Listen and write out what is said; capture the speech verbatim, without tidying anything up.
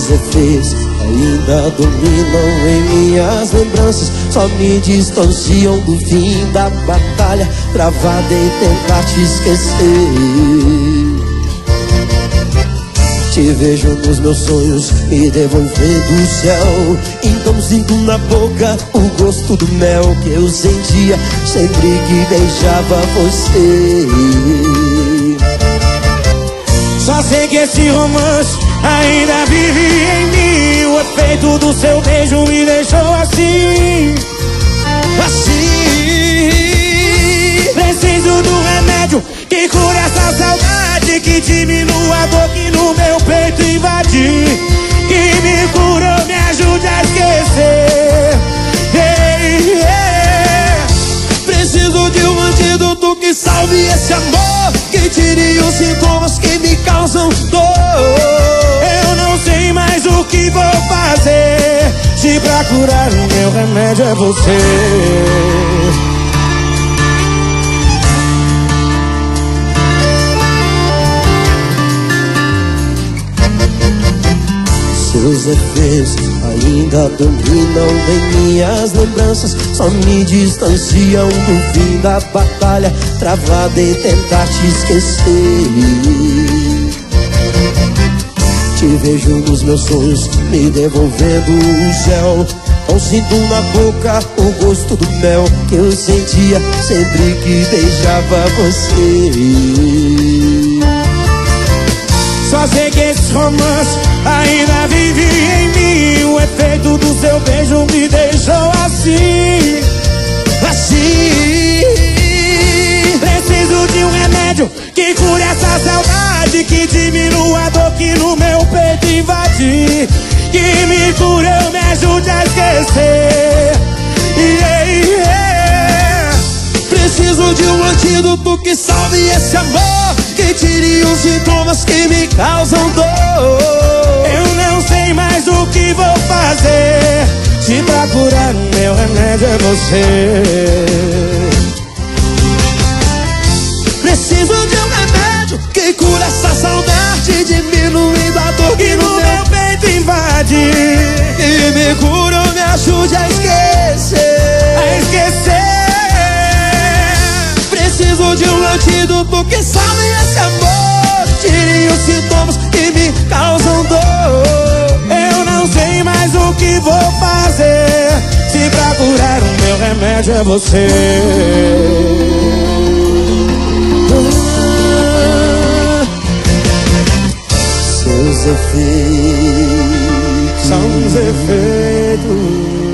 Seus efeitos ainda dominam em minhas lembranças, só me distanciam do fim da batalha, travada em tentar te esquecer. Te vejo nos meus sonhos, me devolvendo o céu. Então sinto na boca o gosto do mel que eu sentia sempre que beijava você. Só sei que esse romance ainda vive em mim. O efeito do seu beijo me deixou assim, assim. Preciso do remédio que cure essa saudade, que diminua a dor que no meu peito invadiu, que me cura, me ajude a esquecer. Hey, yeah. Preciso de um antídoto que salve esse amor, que tire os sintomas que me causam dor. Eu não sei mais o que vou fazer, se pra curar o meu remédio é você. Seus efeitos ainda dominam em minhas lembranças, só me distanciam do fim da batalha, travada em tentar te esquecer. Te vejo nos meus sonhos, me devolvendo o céu. Não sinto na boca o gosto do mel que eu sentia sempre que beijava você. Só sei que esse romance ainda vive em mim. O efeito do seu beijo me deixou assim, assim. Preciso de um remédio que cure essa saudade, que diminua a dor que no meu peito invade, que me cure, me ajude a esquecer. Yeah, yeah. Preciso de um antídoto que salve esse amor, que tire os sintomas que me causam dor. Eu não sei mais o que vou fazer, se pra curar o meu remédio é você. Preciso de um remédio que cura essa saudade, diminuindo a dor que no meu peito invade, e me cura, me ajude a esquecer. A esquecer. Preciso de um antídoto que salve esse amor, tire os sintomas que me causam dor. Eu não sei mais o que vou fazer, se pra curar o meu remédio é você. Seus efeitos são os efeitos